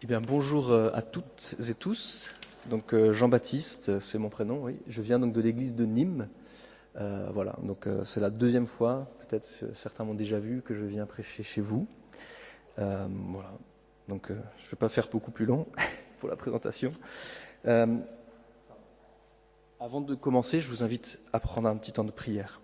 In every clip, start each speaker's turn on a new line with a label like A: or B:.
A: Eh bien, bonjour à toutes et tous. Donc Jean-Baptiste, c'est mon prénom. Oui, je viens donc de l'église de Nîmes. Voilà. Donc c'est la deuxième fois, peut-être certains m'ont déjà vu, que je viens prêcher chez vous. Voilà. Donc je ne vais pas faire beaucoup plus long pour la présentation. Avant de commencer, je vous invite à prendre un petit temps de prière.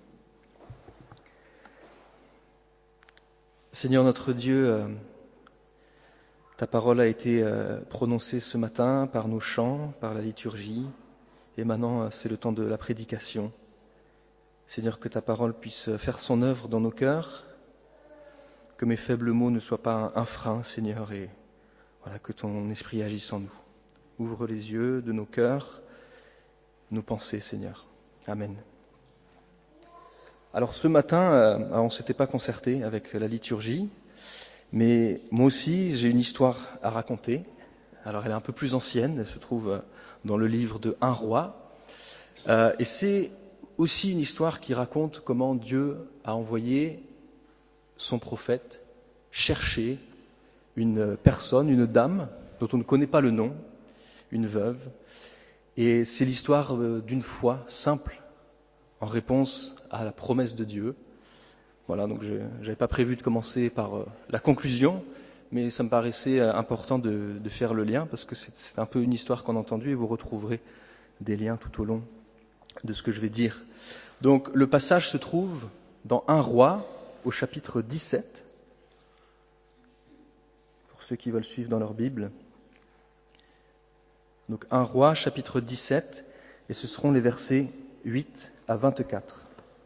A: Seigneur notre Dieu, ta parole a été prononcée ce matin par nos chants, par la liturgie, et maintenant c'est le temps de la prédication. Seigneur, que ta parole puisse faire son œuvre dans nos cœurs, que mes faibles mots ne soient pas un frein, Seigneur, et voilà, que ton esprit agisse en nous. Ouvre les yeux de nos cœurs, nos pensées, Seigneur. Amen. Alors ce matin, on ne s'était pas concerté avec la liturgie, mais moi aussi j'ai une histoire à raconter. Alors elle est un peu plus ancienne, elle se trouve dans le livre de 1 Roi, et c'est aussi une histoire qui raconte comment Dieu a envoyé son prophète chercher une personne, une dame dont on ne connaît pas le nom, une veuve, et c'est l'histoire d'une foi simple en réponse à la promesse de Dieu. Voilà, donc je n'avais pas prévu de commencer par la conclusion, mais ça me paraissait important de faire le lien, parce que c'est un peu une histoire qu'on a entendue, et vous retrouverez des liens tout au long de ce que je vais dire. Donc le passage se trouve dans 1 Roi, au chapitre 17, pour ceux qui veulent suivre dans leur Bible. Donc 1 Roi, chapitre 17, et ce seront les versets 8 à 24.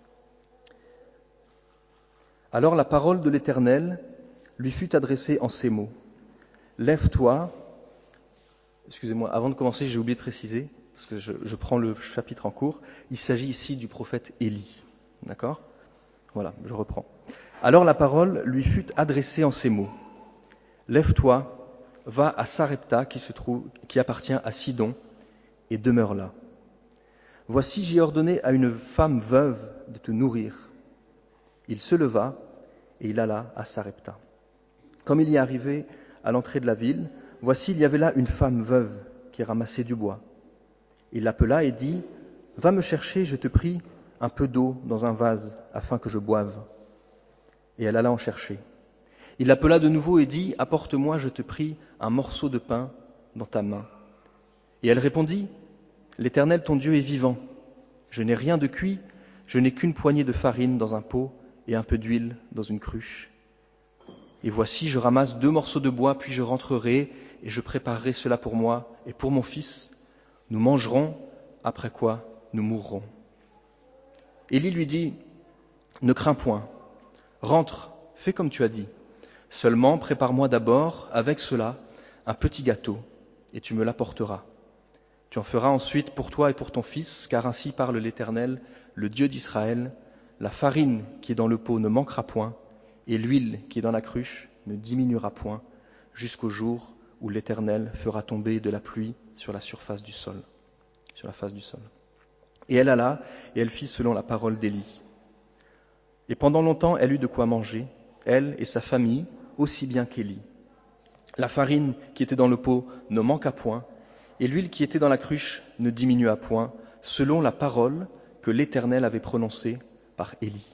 A: Alors la parole de l'Éternel lui fut adressée en ces mots. Lève-toi. Excusez-moi, avant de commencer, j'ai oublié de préciser, parce que je prends le chapitre en cours. Il s'agit ici du prophète Élie. D'accord ? Voilà, je reprends. Alors la parole lui fut adressée en ces mots. Lève-toi, va à Sarepta qui appartient à Sidon, et demeure là. Voici, j'ai ordonné à une femme veuve de te nourrir. Il se leva et il alla à Sarepta. Comme il y arrivait à l'entrée de la ville, voici, il y avait là une femme veuve qui ramassait du bois. Il l'appela et dit, « Va me chercher, je te prie, un peu d'eau dans un vase, afin que je boive. » Et elle alla en chercher. Il l'appela de nouveau et dit, « Apporte-moi, je te prie, un morceau de pain dans ta main. » Et elle répondit, « L'Éternel ton Dieu est vivant. Je n'ai rien de cuit, je n'ai qu'une poignée de farine dans un pot et un peu d'huile dans une cruche. Et voici, je ramasse 2 morceaux de bois, puis je rentrerai et je préparerai cela pour moi et pour mon fils. Nous mangerons, après quoi nous mourrons. » Élie lui dit, « Ne crains point, rentre, fais comme tu as dit. Seulement, prépare-moi d'abord, avec cela, un petit gâteau, et tu me l'apporteras. Tu en feras ensuite pour toi et pour ton fils, car ainsi parle l'Éternel, le Dieu d'Israël. La farine qui est dans le pot ne manquera point, et l'huile qui est dans la cruche ne diminuera point, jusqu'au jour où l'Éternel fera tomber de la pluie sur la surface du sol. Sur la face du sol. Et elle alla, et elle fit selon la parole d'Élie. Et pendant longtemps, elle eut de quoi manger, elle et sa famille, aussi bien qu'Élie. La farine qui était dans le pot ne manqua point, et l'huile qui était dans la cruche ne diminua point, selon la parole que l'Éternel avait prononcée par Élie.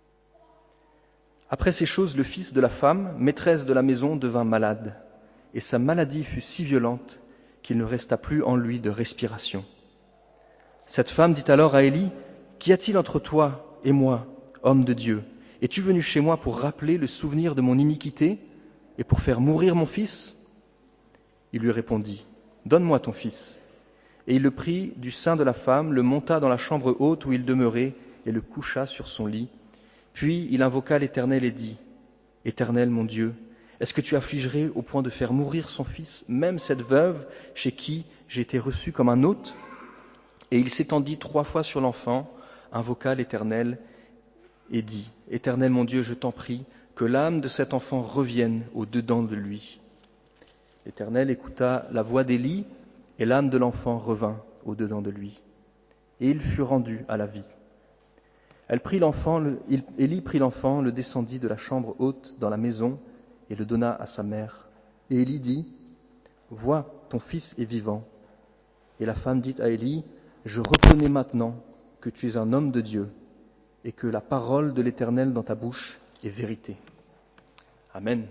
A: Après ces choses, le fils de la femme, maîtresse de la maison, devint malade, et sa maladie fut si violente qu'il ne resta plus en lui de respiration. Cette femme dit alors à Élie, « Qu'y a-t-il entre toi et moi, homme de Dieu ? Es-tu venu chez moi pour rappeler le souvenir de mon iniquité et pour faire mourir mon fils ?» Il lui répondit, « Donne-moi ton fils. » Et il le prit du sein de la femme, le monta dans la chambre haute où il demeurait et le coucha sur son lit. Puis il invoqua l'Éternel et dit, « Éternel mon Dieu, est-ce que tu affligerais au point de faire mourir son fils, même cette veuve chez qui j'ai été reçu comme un hôte ?» Et il s'étendit 3 fois sur l'enfant, invoqua l'Éternel et dit, « Éternel mon Dieu, je t'en prie, que l'âme de cet enfant revienne au-dedans de lui. » L'Éternel écouta la voix d'Élie, et l'âme de l'enfant revint au-dedans de lui. Et il fut rendu à la vie. Élie prit l'enfant, le descendit de la chambre haute dans la maison et le donna à sa mère. Et Élie dit, vois, ton fils est vivant. » Et la femme dit à Élie, « Je reconnais maintenant que tu es un homme de Dieu et que la parole de l'Éternel dans ta bouche est vérité. » Amen.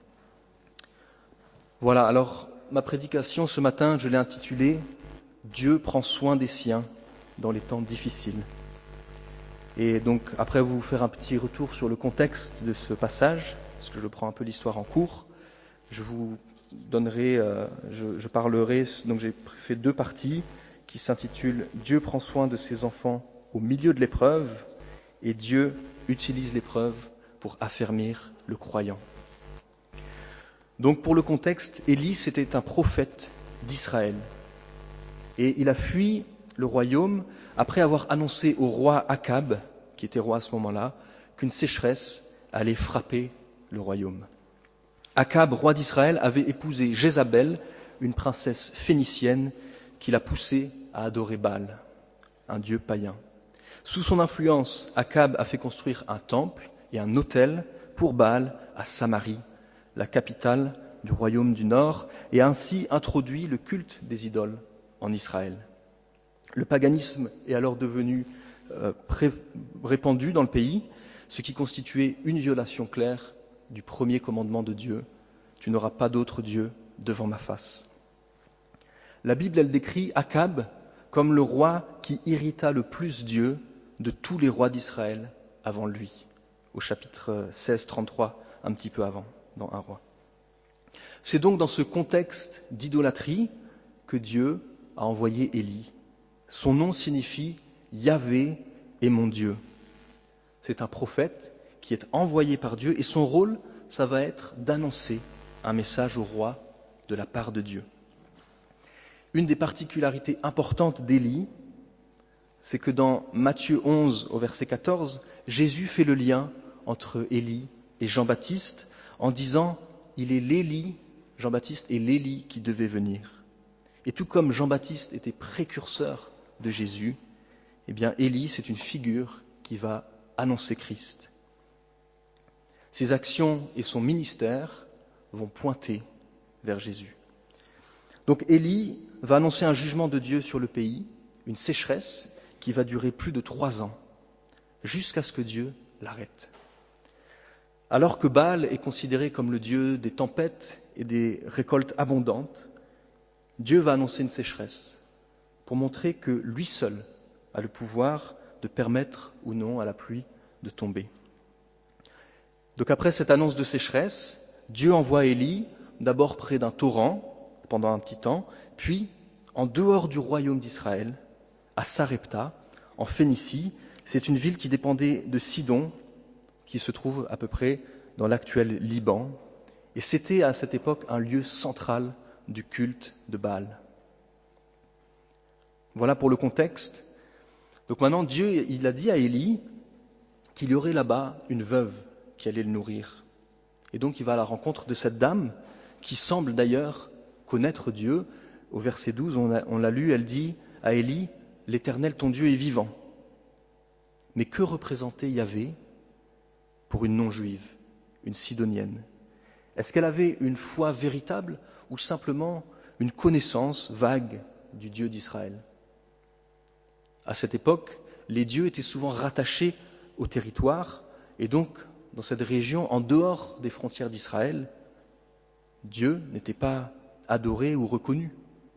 A: Voilà, alors ma prédication ce matin, je l'ai intitulée « Dieu prend soin des siens dans les temps difficiles ». Et donc, après vous faire un petit retour sur le contexte de ce passage, parce que je prends un peu l'histoire en cours, je vous donnerai, je parlerai, donc j'ai fait 2 parties qui s'intitulent « Dieu prend soin de ses enfants au milieu de l'épreuve » et « Dieu utilise l'épreuve pour affermir le croyant ». Donc pour le contexte, Élie c'était un prophète d'Israël et il a fui le royaume après avoir annoncé au roi Akab, qui était roi à ce moment-là, qu'une sécheresse allait frapper le royaume. Akab, roi d'Israël, avait épousé Jézabel, une princesse phénicienne, qui l'a poussé à adorer Baal, un dieu païen. Sous son influence, Akab a fait construire un temple et un autel pour Baal à Samarie, la capitale du royaume du Nord, et a ainsi introduit le culte des idoles en Israël. Le paganisme est alors devenu répandu dans le pays, ce qui constituait une violation claire du premier commandement de Dieu, « Tu n'auras pas d'autre Dieu devant ma face ». La Bible, elle décrit Akab comme le roi qui irrita le plus Dieu de tous les rois d'Israël avant lui, au chapitre 16, 33, un petit peu avant, dans Un roi. C'est donc dans ce contexte d'idolâtrie que Dieu a envoyé Élie. Son nom signifie « Yahvé est mon Dieu ». C'est un prophète qui est envoyé par Dieu et son rôle, ça va être d'annoncer un message au roi de la part de Dieu. Une des particularités importantes d'Élie, c'est que dans Matthieu 11 au verset 14, Jésus fait le lien entre Élie et Jean-Baptiste en disant « Il est l'Élie, Jean-Baptiste est l'Élie qui devait venir ». Et tout comme Jean-Baptiste était précurseur de Jésus, eh bien Élie, c'est une figure qui va annoncer Christ. Ses actions et son ministère vont pointer vers Jésus. Donc Élie va annoncer un jugement de Dieu sur le pays, une sécheresse qui va durer plus de 3 ans, jusqu'à ce que Dieu l'arrête. Alors que Baal est considéré comme le dieu des tempêtes et des récoltes abondantes, Dieu va annoncer une sécheresse pour montrer que lui seul a le pouvoir de permettre ou non à la pluie de tomber. Donc après cette annonce de sécheresse, Dieu envoie Élie d'abord près d'un torrent pendant un petit temps, puis en dehors du royaume d'Israël, à Sarepta, en Phénicie. C'est une ville qui dépendait de Sidon, qui se trouve à peu près dans l'actuel Liban. Et c'était à cette époque un lieu central du culte de Baal. Voilà pour le contexte. Donc maintenant, Dieu, il a dit à Élie qu'il y aurait là-bas une veuve qui allait le nourrir. Et donc il va à la rencontre de cette dame qui semble d'ailleurs connaître Dieu. Au verset 12, on l'a lu, elle dit à Élie, « L'Éternel, ton Dieu, est vivant. » Mais que représentait Yahvé pour une non-juive, une sidonienne ? Est-ce qu'elle avait une foi véritable ou simplement une connaissance vague du Dieu d'Israël ? À cette époque, les dieux étaient souvent rattachés au territoire et donc, dans cette région, en dehors des frontières d'Israël, Dieu n'était pas adoré ou reconnu.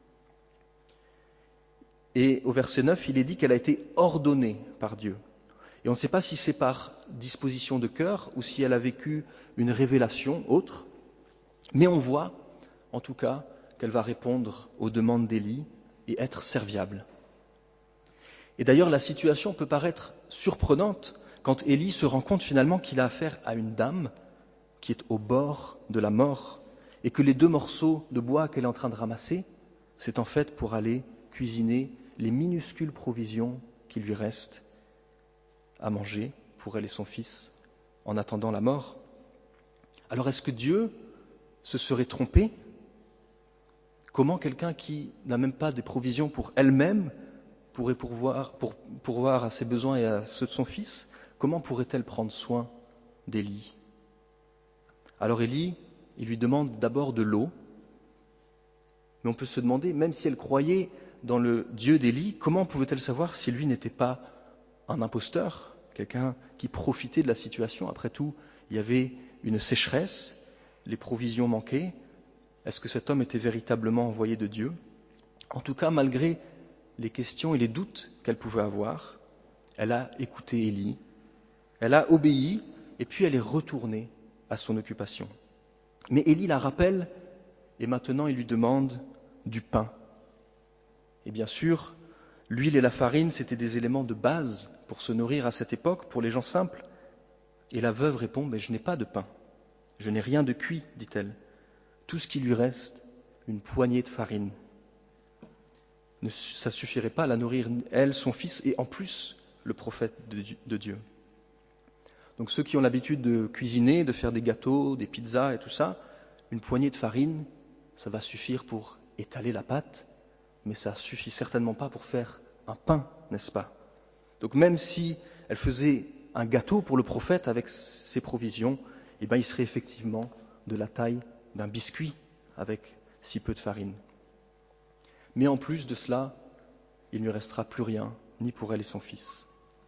A: Et au verset 9, il est dit qu'elle a été ordonnée par Dieu. Et on ne sait pas si c'est par disposition de cœur ou si elle a vécu une révélation autre, mais on voit, en tout cas, qu'elle va répondre aux demandes d'Élie et être serviable. Et d'ailleurs, la situation peut paraître surprenante quand Élie se rend compte finalement qu'il a affaire à une dame qui est au bord de la mort et que les 2 morceaux de bois qu'elle est en train de ramasser, c'est en fait pour aller cuisiner les minuscules provisions qui lui restent à manger pour elle et son fils en attendant la mort. Alors est-ce que Dieu se serait trompé ? Comment quelqu'un qui n'a même pas des provisions pour elle-même pourrait pourvoir à ses besoins et à ceux de son fils, comment pourrait-elle prendre soin d'Élie ? Alors Élie, il lui demande d'abord de l'eau, Mais on peut se demander, même si elle croyait dans le Dieu d'Élie, comment pouvait-elle savoir si lui n'était pas un imposteur, quelqu'un qui profitait de la situation? Après tout, il y avait une sécheresse, les provisions manquaient. Est-ce que cet homme était véritablement envoyé de Dieu? En tout cas, malgré les questions et les doutes qu'elle pouvait avoir, elle a écouté Élie, elle a obéi, et puis elle est retournée à son occupation. Mais Élie la rappelle, et maintenant il lui demande du pain. Et bien sûr, l'huile et la farine, c'était des éléments de base pour se nourrir à cette époque, pour les gens simples. Et la veuve répond, mais je n'ai pas de pain, je n'ai rien de cuit, dit-elle. Tout ce qui lui reste, une poignée de farine. Ça ne suffirait pas à la nourrir, elle, son fils, et en plus, le prophète de Dieu. Donc ceux qui ont l'habitude de cuisiner, de faire des gâteaux, des pizzas et tout ça, une poignée de farine, ça va suffire pour étaler la pâte, mais ça ne suffit certainement pas pour faire un pain, n'est-ce pas? Donc même si elle faisait un gâteau pour le prophète avec ses provisions, eh bien, il serait effectivement de la taille d'un biscuit avec si peu de farine. Mais en plus de cela, il ne lui restera plus rien, ni pour elle et son fils.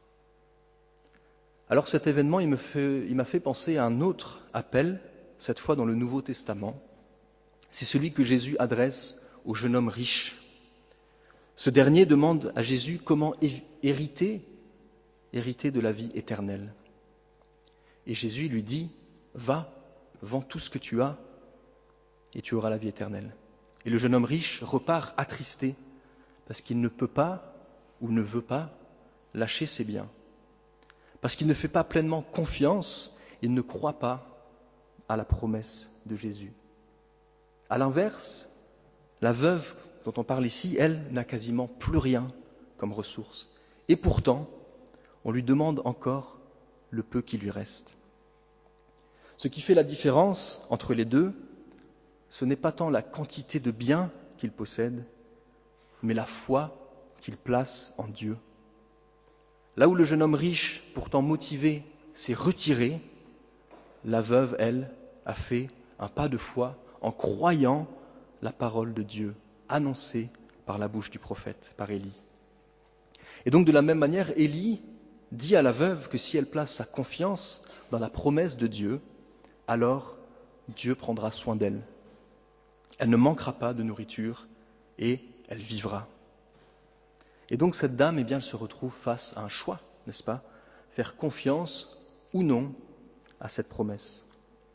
A: Alors cet événement, il m'a fait penser à un autre appel, cette fois dans le Nouveau Testament. C'est celui que Jésus adresse au jeune homme riche. Ce dernier demande à Jésus comment hériter de la vie éternelle. Et Jésus lui dit, va, vends tout ce que tu as et tu auras la vie éternelle. Et le jeune homme riche repart attristé parce qu'il ne peut pas ou ne veut pas lâcher ses biens. Parce qu'il ne fait pas pleinement confiance, il ne croit pas à la promesse de Jésus. À l'inverse, la veuve dont on parle ici, elle n'a quasiment plus rien comme ressource. Et pourtant, on lui demande encore le peu qui lui reste. Ce qui fait la différence entre les deux, ce n'est pas tant la quantité de biens qu'il possède, mais la foi qu'il place en Dieu. Là où le jeune homme riche, pourtant motivé, s'est retiré, la veuve, elle, a fait un pas de foi en croyant la parole de Dieu annoncée par la bouche du prophète, par Élie. Et donc de la même manière, Élie dit à la veuve que si elle place sa confiance dans la promesse de Dieu, alors Dieu prendra soin d'elle. Elle ne manquera pas de nourriture et elle vivra. Et donc cette dame, eh bien, elle se retrouve face à un choix, n'est-ce pas? Faire confiance ou non à cette promesse.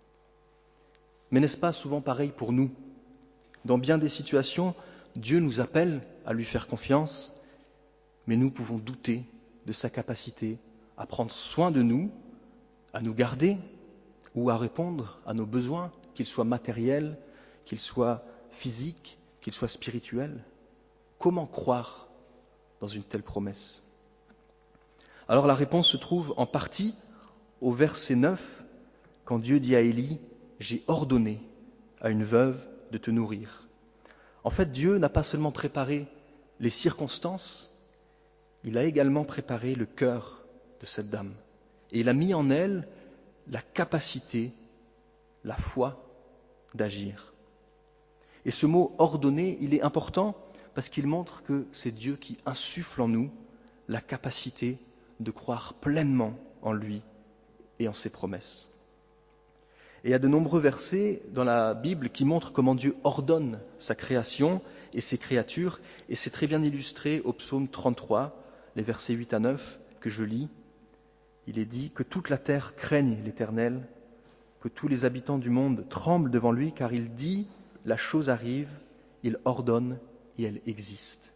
A: Mais n'est-ce pas souvent pareil pour nous? Dans bien des situations, Dieu nous appelle à lui faire confiance, mais nous pouvons douter de sa capacité à prendre soin de nous, à nous garder ou à répondre à nos besoins, qu'ils soient matériels, qu'ils soient physiques, qu'ils soient spirituels. Comment croire dans une telle promesse? Alors la réponse se trouve en partie au verset 9, quand Dieu dit à Élie, « J'ai ordonné à une veuve de te nourrir ». En fait, Dieu n'a pas seulement préparé les circonstances, il a également préparé le cœur de cette dame. Et il a mis en elle la capacité, la foi d'agir. Et ce mot « ordonner », il est important parce qu'il montre que c'est Dieu qui insuffle en nous la capacité de croire pleinement en lui et en ses promesses. Et il y a de nombreux versets dans la Bible qui montrent comment Dieu ordonne sa création et ses créatures, et c'est très bien illustré au psaume 33, les versets 8 à 9 que je lis. Il est dit que toute la terre craigne l'Éternel, que tous les habitants du monde tremblent devant lui, car il dit, la chose arrive, il ordonne et elle existe.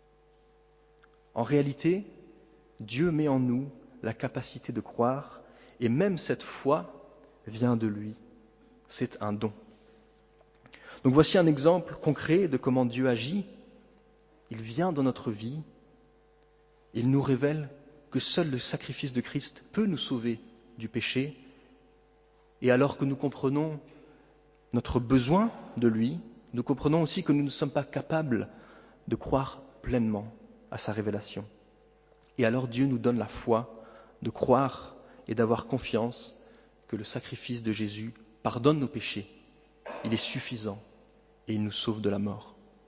A: En réalité, Dieu met en nous la capacité de croire, et même cette foi vient de lui. C'est un don. Donc voici un exemple concret de comment Dieu agit. Il vient dans notre vie, il nous révèle que seul le sacrifice de Christ peut nous sauver du péché, et alors que nous comprenons notre besoin de lui, nous comprenons aussi que nous ne sommes pas capables de croire pleinement à sa révélation. Et alors Dieu nous donne la foi de croire et d'avoir confiance que le sacrifice de Jésus pardonne nos péchés, il est suffisant et il nous sauve de la mort.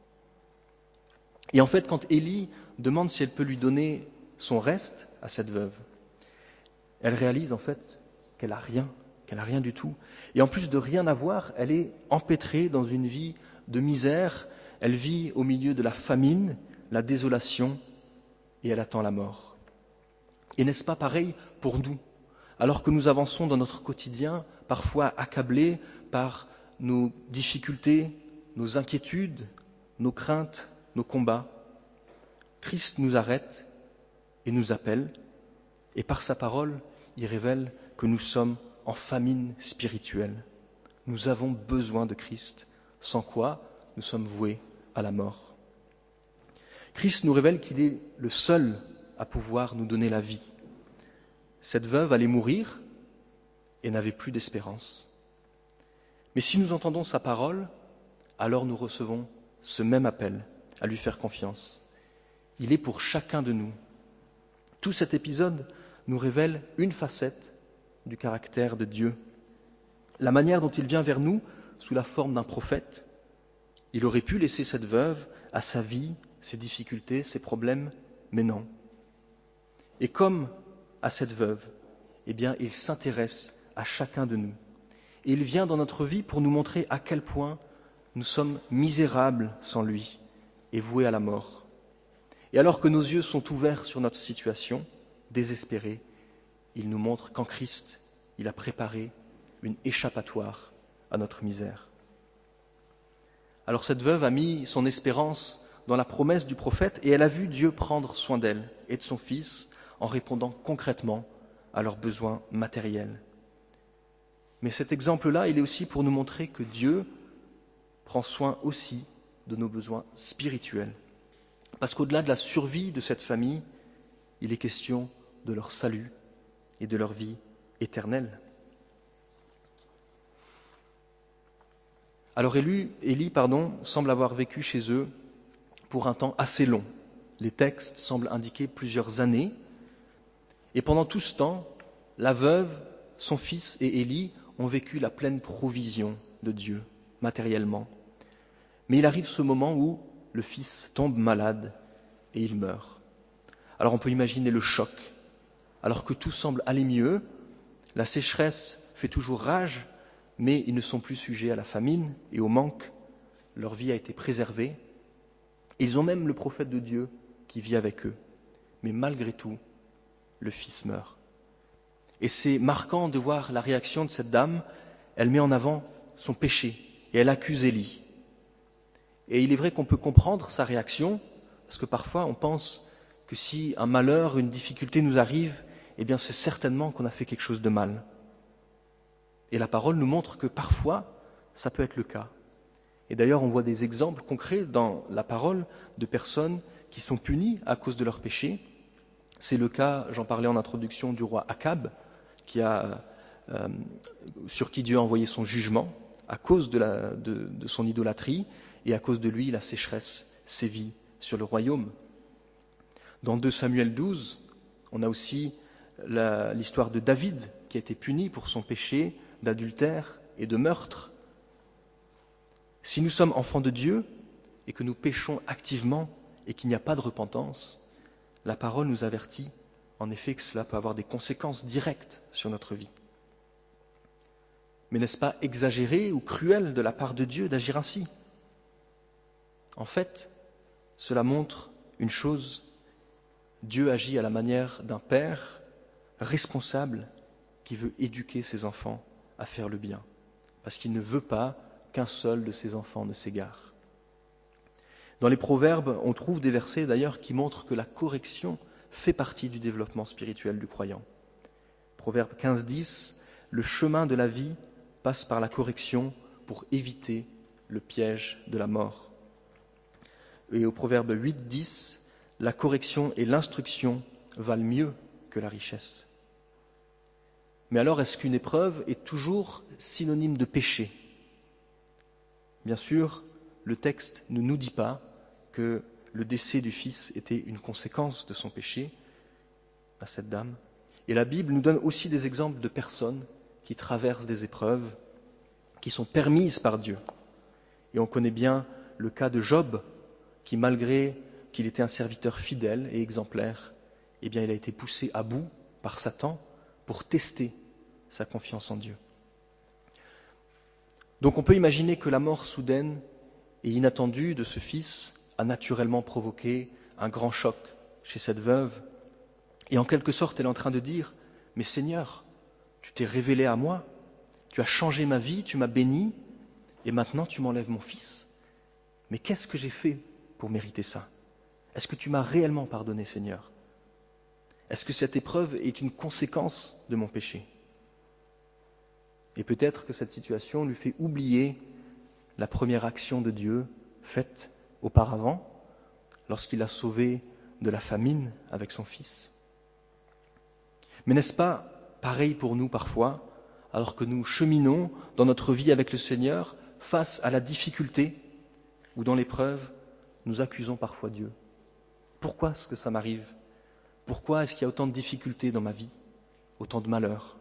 A: Et en fait, quand Élie demande si elle peut lui donner son reste à cette veuve, elle réalise en fait qu'elle a rien du tout. Et en plus de rien avoir, elle est empêtrée dans une vie de misère, elle vit au milieu de la famine, la désolation, et elle attend la mort. Et n'est-ce pas pareil pour nous ? Alors que nous avançons dans notre quotidien, parfois accablés par nos difficultés, nos inquiétudes, nos craintes, nos combats, Christ nous arrête et nous appelle, et par sa parole, il révèle que nous sommes en famine spirituelle. Nous avons besoin de Christ, sans quoi nous sommes voués à la mort. Christ nous révèle qu'il est le seul à pouvoir nous donner la vie. Cette veuve allait mourir et n'avait plus d'espérance. Mais si nous entendons sa parole, alors nous recevons ce même appel à lui faire confiance. Il est pour chacun de nous. Tout cet épisode nous révèle une facette du caractère de Dieu. La manière dont il vient vers nous sous la forme d'un prophète. Il aurait pu laisser cette veuve à sa vie, ses difficultés, ses problèmes, mais non. Et comme à cette veuve, eh bien, il s'intéresse à chacun de nous. Et il vient dans notre vie pour nous montrer à quel point nous sommes misérables sans lui et voués à la mort. Et alors que nos yeux sont ouverts sur notre situation, désespérés, il nous montre qu'en Christ, il a préparé une échappatoire à notre misère. Alors cette veuve a mis son espérance dans la promesse du prophète et elle a vu Dieu prendre soin d'elle et de son fils en répondant concrètement à leurs besoins matériels. Mais cet exemple-là, il est aussi pour nous montrer que Dieu prend soin aussi de nos besoins spirituels. Parce qu'au-delà de la survie de cette famille, il est question de leur salut et de leur vie éternelle. Alors Élie semble avoir vécu chez eux pour un temps assez long. Les textes semblent indiquer plusieurs années. Et pendant tout ce temps, la veuve, son fils et Élie ont vécu la pleine provision de Dieu, matériellement. Mais il arrive ce moment où le fils tombe malade et il meurt. Alors on peut imaginer le choc. Alors que tout semble aller mieux, la sécheresse fait toujours rage, mais ils ne sont plus sujets à la famine et au manque. Leur vie a été préservée. Ils ont même le prophète de Dieu qui vit avec eux. Mais malgré tout, le fils meurt. Et c'est marquant de voir la réaction de cette dame. Elle met en avant son péché et elle accuse Élie. Et il est vrai qu'on peut comprendre sa réaction, parce que parfois on pense que si un malheur, une difficulté nous arrive, eh bien c'est certainement qu'on a fait quelque chose de mal. Et la parole nous montre que parfois, ça peut être le cas. Et d'ailleurs, on voit des exemples concrets dans la parole de personnes qui sont punies à cause de leur péché. C'est le cas, j'en parlais en introduction, du roi Akab, sur qui Dieu a envoyé son jugement à cause de son idolâtrie, et à cause de lui, la sécheresse sévit sur le royaume. Dans 2 Samuel 12, on a aussi l'histoire de David, qui a été puni pour son péché d'adultère et de meurtre. Si nous sommes enfants de Dieu et que nous péchons activement et qu'il n'y a pas de repentance, la parole nous avertit en effet que cela peut avoir des conséquences directes sur notre vie. Mais n'est-ce pas exagéré ou cruel de la part de Dieu d'agir ainsi ? En fait, cela montre une chose. Dieu agit à la manière d'un père responsable qui veut éduquer ses enfants à faire le bien, parce qu'il ne veut pas qu'un seul de ses enfants ne s'égare. Dans les Proverbes, on trouve des versets d'ailleurs qui montrent que la correction fait partie du développement spirituel du croyant. Proverbe 15:10, le chemin de la vie passe par la correction pour éviter le piège de la mort. Et au Proverbe 8:10, la correction et l'instruction valent mieux que la richesse. Mais alors, est-ce qu'une épreuve est toujours synonyme de péché ? Bien sûr, le texte ne nous dit pas que le décès du fils était une conséquence de son péché à cette dame. Et la Bible nous donne aussi des exemples de personnes qui traversent des épreuves qui sont permises par Dieu. Et on connaît bien le cas de Job, qui qu'il était un serviteur fidèle et exemplaire, eh bien il a été poussé à bout par Satan pour tester sa confiance en Dieu. Donc on peut imaginer que la mort soudaine et inattendue de ce fils a naturellement provoqué un grand choc chez cette veuve. Et en quelque sorte, elle est en train de dire « Mais Seigneur, tu t'es révélé à moi, tu as changé ma vie, tu m'as béni, et maintenant tu m'enlèves mon fils. Mais qu'est-ce que j'ai fait pour mériter ça? Est-ce que tu m'as réellement pardonné, Seigneur? Est-ce que cette épreuve est une conséquence de mon péché ?» Et peut-être que cette situation lui fait oublier la première action de Dieu faite auparavant, lorsqu'il l'a sauvé de la famine avec son fils. Mais n'est-ce pas pareil pour nous parfois, alors que nous cheminons dans notre vie avec le Seigneur, face à la difficulté ou dans l'épreuve, nous accusons parfois Dieu. Pourquoi est-ce que ça m'arrive? Pourquoi est-ce qu'il y a autant de difficultés dans ma vie, autant de malheurs?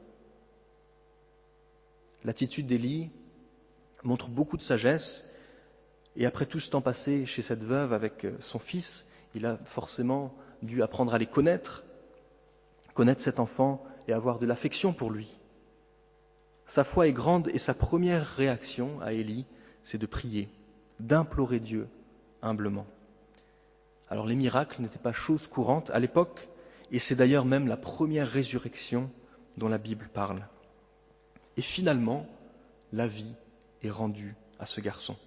A: L'attitude d'Élie montre beaucoup de sagesse, et après tout ce temps passé chez cette veuve avec son fils, il a forcément dû apprendre à les connaître cet enfant et avoir de l'affection pour lui. Sa foi est grande et sa première réaction à Élie, c'est de prier, d'implorer Dieu humblement. Alors les miracles n'étaient pas chose courante à l'époque, et c'est d'ailleurs même la première résurrection dont la Bible parle. Et finalement, la vie est rendue à ce garçon.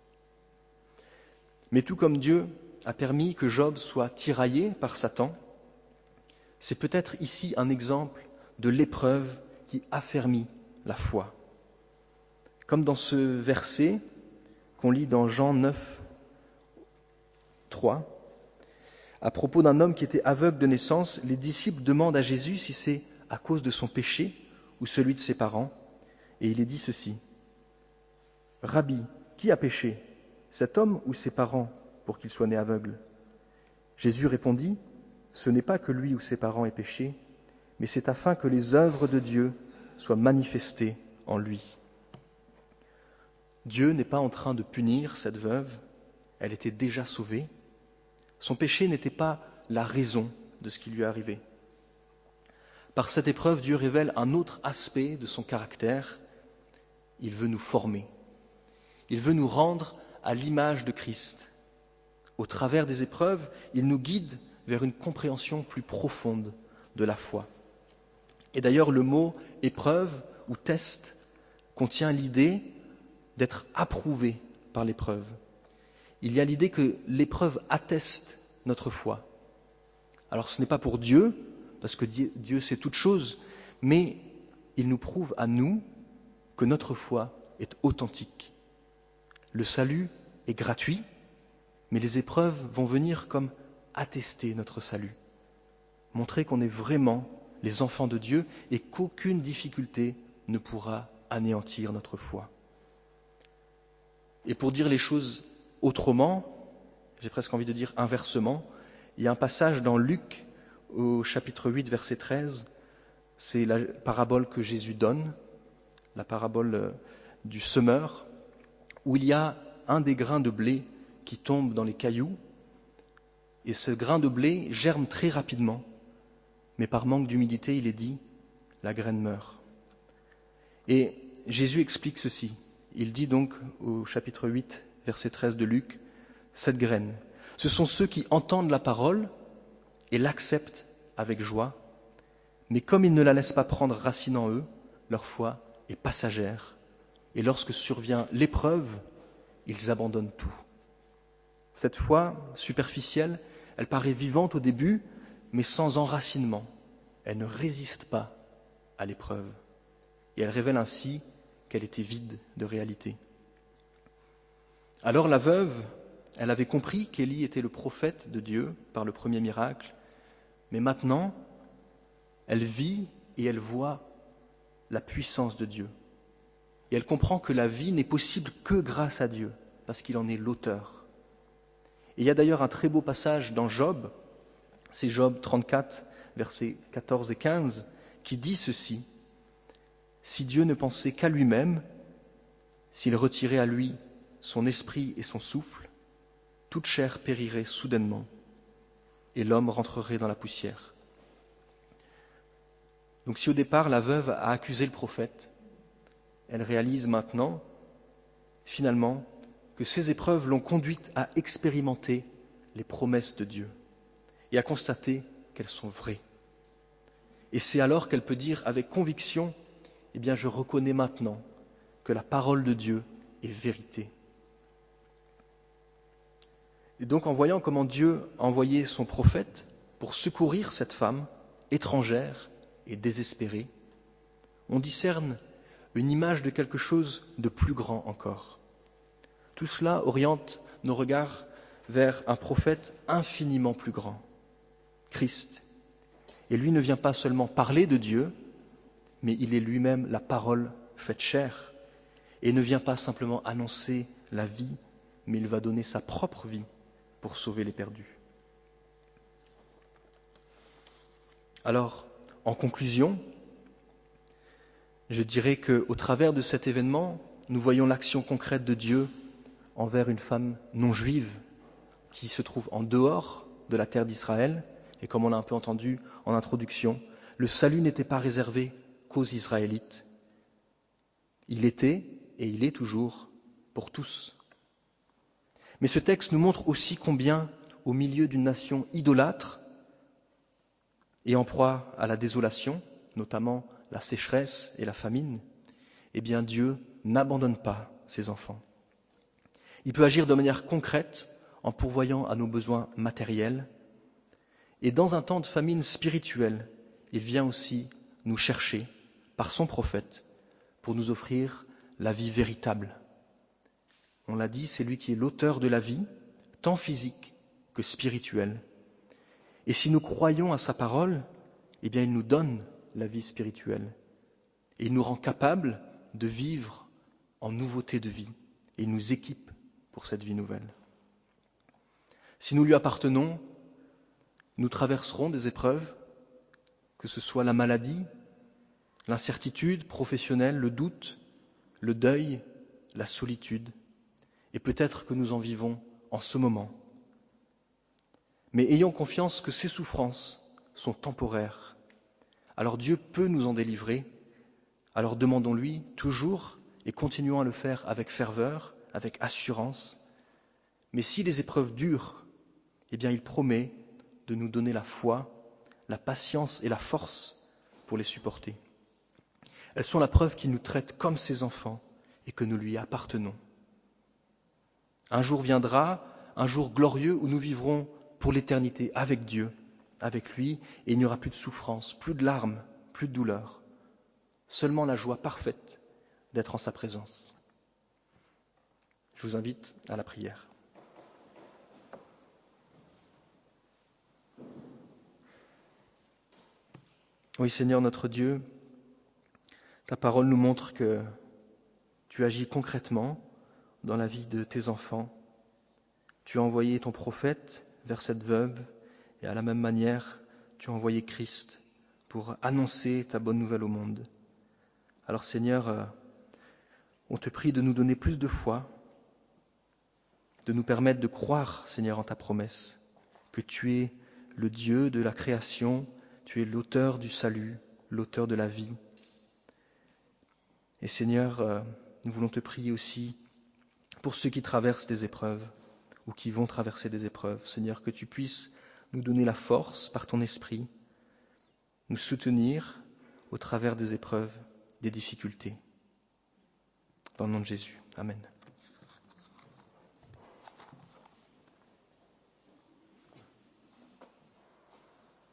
A: Mais tout comme Dieu a permis que Job soit tiraillé par Satan, c'est peut-être ici un exemple de l'épreuve qui affermit la foi. Comme dans ce verset qu'on lit dans Jean 9, 3, à propos d'un homme qui était aveugle de naissance, les disciples demandent à Jésus si c'est à cause de son péché ou celui de ses parents, et il est dit ceci: « Rabbi, qui a péché, cet homme ou ses parents, pour qu'il soit né aveugle ?» Jésus répondit: « Ce n'est pas que lui ou ses parents aient péché, mais c'est afin que les œuvres de Dieu soient manifestées en lui. » Dieu n'est pas en train de punir cette veuve, elle était déjà sauvée. Son péché n'était pas la raison de ce qui lui est arrivé. Par cette épreuve, Dieu révèle un autre aspect de son caractère. Il veut nous former. Il veut nous rendre à l'image de Christ. Au travers des épreuves, il nous guide vers une compréhension plus profonde de la foi. Et d'ailleurs, le mot épreuve ou test contient l'idée d'être approuvé par l'épreuve. Il y a l'idée que l'épreuve atteste notre foi. Alors ce n'est pas pour Dieu, parce que Dieu sait toutes choses, mais il nous prouve à nous que notre foi est authentique. Le salut est gratuit, mais les épreuves vont venir comme attester notre salut, montrer qu'on est vraiment les enfants de Dieu et qu'aucune difficulté ne pourra anéantir notre foi. Et pour dire les choses autrement, j'ai presque envie de dire inversement, il y a un passage dans Luc au chapitre 8, verset 13, c'est la parabole que Jésus donne, la parabole du semeur, où il y a un des grains de blé qui tombe dans les cailloux, et ce grain de blé germe très rapidement, mais par manque d'humidité, il est dit, la graine meurt. Et Jésus explique ceci. Il dit donc au chapitre 8, verset 13 de Luc, cette graine, ce sont ceux qui entendent la parole et l'acceptent avec joie, mais comme ils ne la laissent pas prendre racine en eux, leur foi est passagère, et lorsque survient l'épreuve, ils abandonnent tout. Cette foi superficielle, elle paraît vivante au début, mais sans enracinement. Elle ne résiste pas à l'épreuve. Et elle révèle ainsi qu'elle était vide de réalité. Alors la veuve, elle avait compris qu'Élie était le prophète de Dieu par le premier miracle, mais maintenant, elle vit et elle voit la puissance de Dieu. Et elle comprend que la vie n'est possible que grâce à Dieu, parce qu'il en est l'auteur. Et il y a d'ailleurs un très beau passage dans Job, c'est Job 34, versets 14 et 15, qui dit ceci: « Si Dieu ne pensait qu'à lui-même, s'il retirait à lui son esprit et son souffle, toute chair périrait soudainement, et l'homme rentrerait dans la poussière. Donc si au départ la veuve a accusé le prophète, elle réalise maintenant, finalement, que ces épreuves l'ont conduite à expérimenter les promesses de Dieu et à constater qu'elles sont vraies. Et c'est alors qu'elle peut dire avec conviction, eh bien je reconnais maintenant que la parole de Dieu est vérité. Et donc en voyant comment Dieu a envoyé son prophète pour secourir cette femme étrangère et désespérée, on discerne une image de quelque chose de plus grand encore. Tout cela oriente nos regards vers un prophète infiniment plus grand, Christ. Et lui ne vient pas seulement parler de Dieu, mais il est lui-même la parole faite chair, et ne vient pas simplement annoncer la vie, mais il va donner sa propre vie pour sauver les perdus. Alors, en conclusion, je dirais qu'au travers de cet événement, nous voyons l'action concrète de Dieu envers une femme non juive qui se trouve en dehors de la terre d'Israël. Et comme on l'a un peu entendu en introduction, le salut n'était pas réservé qu'aux Israélites. Il était, et il est toujours, pour tous. Mais ce texte nous montre aussi combien, au milieu d'une nation idolâtre et en proie à la désolation, notamment la sécheresse et la famine, eh bien Dieu n'abandonne pas ses enfants. Il peut agir de manière concrète en pourvoyant à nos besoins matériels. Et dans un temps de famine spirituelle, il vient aussi nous chercher par son prophète pour nous offrir la vie véritable. On l'a dit, c'est lui qui est l'auteur de la vie, tant physique que spirituelle. Et si nous croyons à sa parole, eh bien il nous donne la vie spirituelle. Et il nous rend capables de vivre en nouveauté de vie. Et il nous équipe pour cette vie nouvelle. Si nous lui appartenons, nous traverserons des épreuves, que ce soit la maladie, l'incertitude professionnelle, le doute, le deuil, la solitude, et peut-être que nous en vivons en ce moment. Mais ayons confiance que ces souffrances sont temporaires. Alors Dieu peut nous en délivrer, alors demandons-lui toujours et continuons à le faire avec ferveur, avec assurance. Mais si les épreuves durent, eh bien il promet de nous donner la foi, la patience et la force pour les supporter. Elles sont la preuve qu'il nous traite comme ses enfants et que nous lui appartenons. Un jour viendra, un jour glorieux où nous vivrons pour l'éternité avec Dieu, avec lui, et il n'y aura plus de souffrance, plus de larmes, plus de douleur. Seulement la joie parfaite d'être en sa présence. Je vous invite à la prière. Oui, Seigneur notre Dieu, ta parole nous montre que tu agis concrètement dans la vie de tes enfants. Tu as envoyé ton prophète vers cette veuve et à la même manière, tu as envoyé Christ pour annoncer ta bonne nouvelle au monde. Alors Seigneur, on te prie de nous donner plus de foi, de nous permettre de croire, Seigneur, en ta promesse, que tu es le Dieu de la création, tu es l'auteur du salut, l'auteur de la vie. Et Seigneur, nous voulons te prier aussi pour ceux qui traversent des épreuves ou qui vont traverser des épreuves. Seigneur, que tu puisses nous donner la force par ton esprit, nous soutenir au travers des épreuves, des difficultés. Dans le nom de Jésus. Amen.